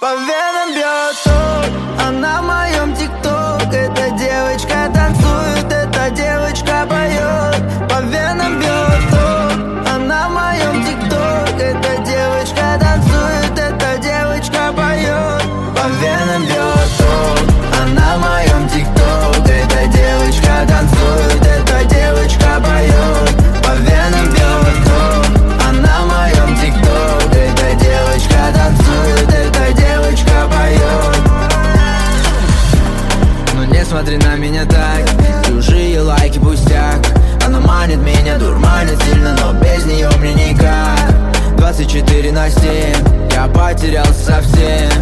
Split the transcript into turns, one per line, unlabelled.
По венам бьет ток, она в моем тикток. Эта девочка танцует, эта девочка поет. По венам бьет ток, она в моем тикток. Эта девочка танцует, эта девочка поет. По венам бьет ток, она в моем тикток. Эта девочка танцует, эта девочка поет. По венам бьет ток, она в моем тикток. Эта девочка танцует, эта девочка поет. Но не смотри на меня так, чужие лайки пустяк. Она манит меня, дурманит сильно, но без нее мне никак. 24/7, я потерялся совсем.